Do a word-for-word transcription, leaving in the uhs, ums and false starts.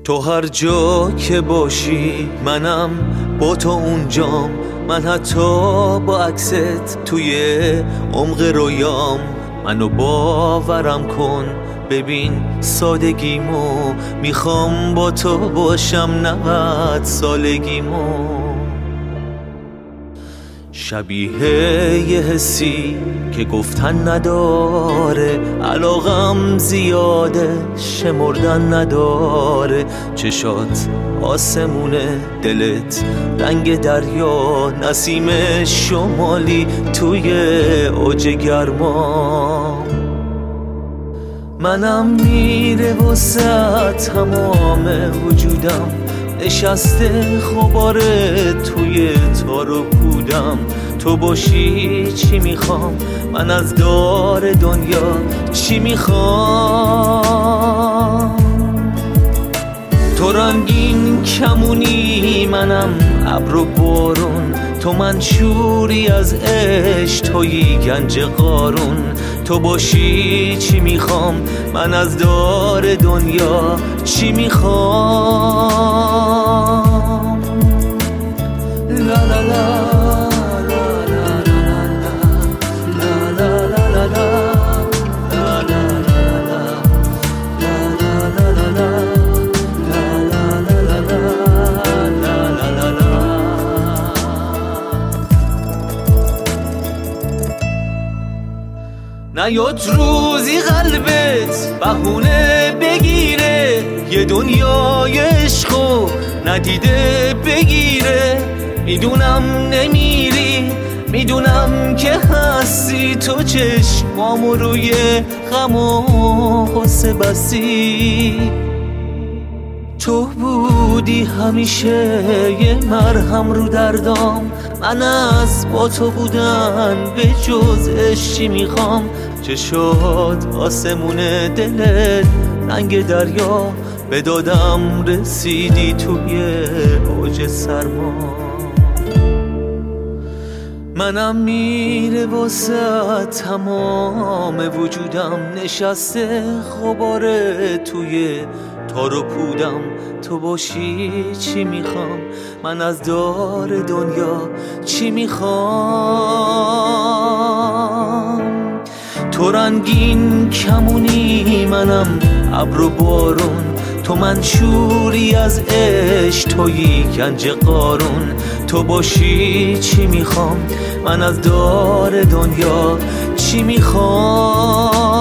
تو هر جا که باشی منم با تو اونجام، من حتی با عکست توی عمق رویام. منو باورم کن ببین سادگیمو، میخوام با تو باشم نود سالگیمو. شبیه یه حسی که گفتن نداره، علاقم زیاده شمردن نداره. چشات آسمونه، دلت رنگ دریا، نسیم شمالی توی اوج گرما. منم میره واسه تمام وجودم، نشسته خباره توی تار و پودم. تو باشی چی میخوام من از دار دنیا، چی میخوام؟ تو رنگین کمونی منم ابر و بارون، تو منشوری از عشق تویی گنج قارون. تو باشی چی میخوام من از دار دنیا، چی میخوام؟ لا لا لا نیاد روزی قلبت بهونه بگیره، یه دنیای عشقو ندیده بگیره. میدونم نمیری، میدونم که هستی، تو چشمامو روی غم و غصه بستی. تو بودی همیشه یه مرهم رو دردام، من از با تو بودن به جز عشقی میخوام. چشات آسمونه، دلت رنگ دریا، به دادم رسیدی توی اوج سرما. منم میره واسه تمام وجودم، نشسته خباره توی تار و پودم. تو باشی چی میخوام من از دار دنیا، چی میخوام؟ تو رنگین کمونی منم ابر و بارون، تو منشوری از عشق تویی گنج قارون. تو باشی چی میخوام من از دار دنیا، چی میخوام؟